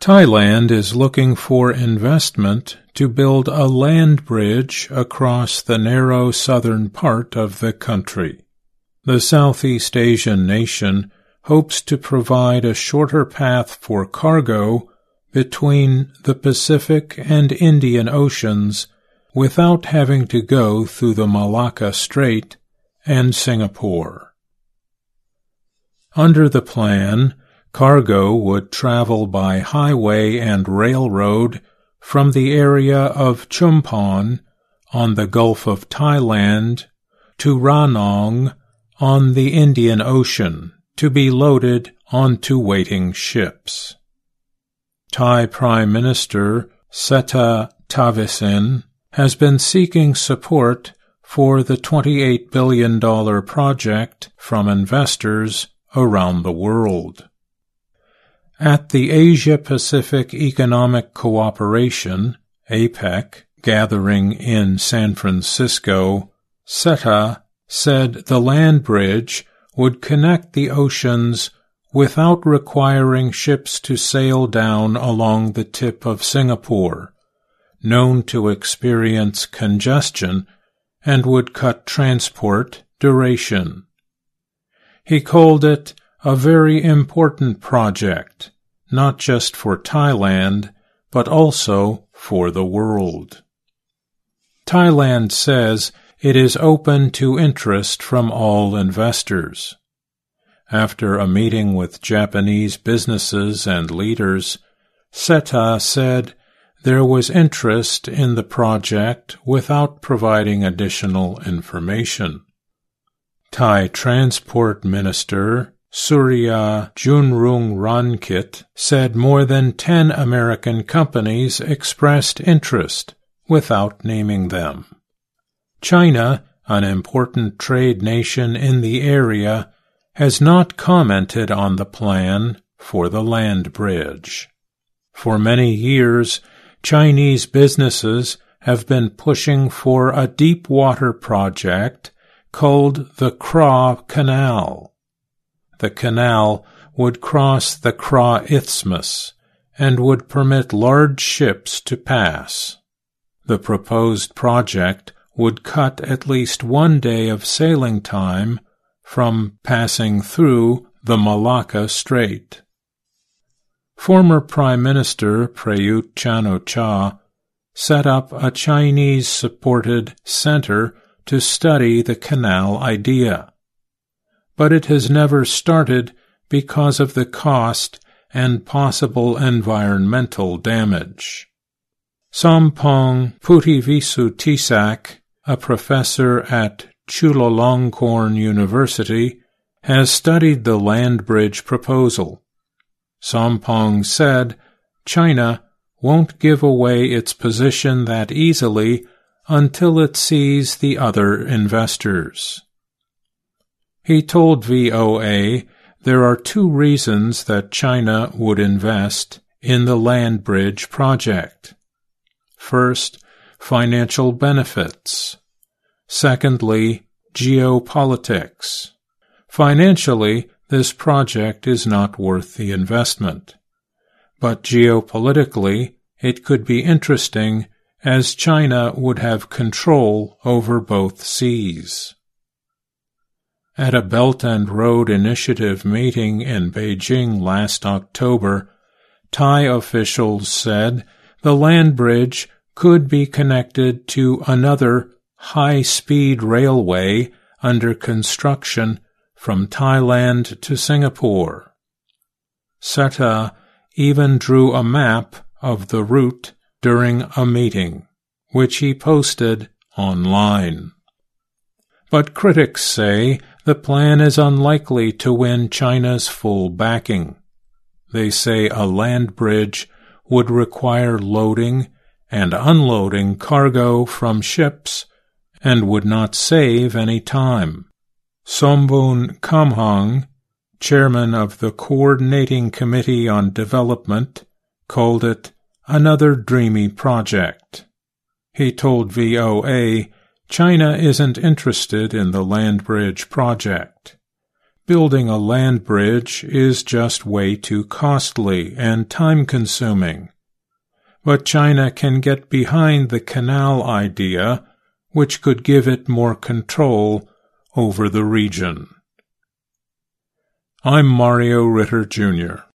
Thailand is looking for investment to build a land bridge across the narrow southern part of the country. The Southeast Asian nation hopes to provide a shorter path for cargo between the Pacific and Indian Oceans without having to go through the Malacca Strait and Singapore. Under the plan, cargo would travel by highway and railroad from the area of Chumphon on the Gulf of Thailand to Ranong on the Indian Ocean to be loaded onto waiting ships. Thai Prime Minister Seta Thavisin has been seeking support for the $28 billion project from investors around the world. At the Asia-Pacific Economic Cooperation, APEC, gathering in San Francisco, Seta said the land bridge would connect the oceans without requiring ships to sail down along the tip of Singapore, known to experience congestion, and would cut transport duration. He called it a very important project, not just for Thailand, but also for the world. Thailand says it is open to interest from all investors. After a meeting with Japanese businesses and leaders, Seta said there was interest in the project without providing additional information. Thai Transport Minister Surya Junrungrankit said more than 10 American companies expressed interest without naming them. China, an important trade nation in the area, has not commented on the plan for the land bridge. For many years, Chinese businesses have been pushing for a deep water project called the Kra Canal. The canal would cross the Kra Isthmus and would permit large ships to pass. The proposed project would cut at least 1 day of sailing time from passing through the Malacca Strait. Former Prime Minister Prayut Chan-o-cha set up a Chinese-supported center to study the canal idea, but it has never started because of the cost and possible environmental damage. Sompong Puttivisutisak, a professor at Chulalongkorn University, has studied the land bridge proposal. Sompong said China won't give away its position that easily until it sees the other investors. He told VOA there are 2 reasons that China would invest in the land bridge project. First, financial benefits. Secondly, geopolitics. Financially, this project is not worth the investment. But geopolitically, it could be interesting as China would have control over both seas. At a Belt and Road Initiative meeting in Beijing last October, Thai officials said the land bridge could be connected to another high-speed railway under construction from Thailand to Singapore. Seta even drew a map of the route during a meeting, which he posted online. But critics say the plan is unlikely to win China's full backing. They say a land bridge would require loading and unloading cargo from ships and would not save any time. Sombun Kamhang, chairman of the Coordinating Committee on Development, called it another dreamy project. He told VOA China isn't interested in the land bridge project. Building a land bridge is just way too costly and time-consuming. But China can get behind the canal idea, which could give it more control over the region. I'm Mario Ritter, Jr.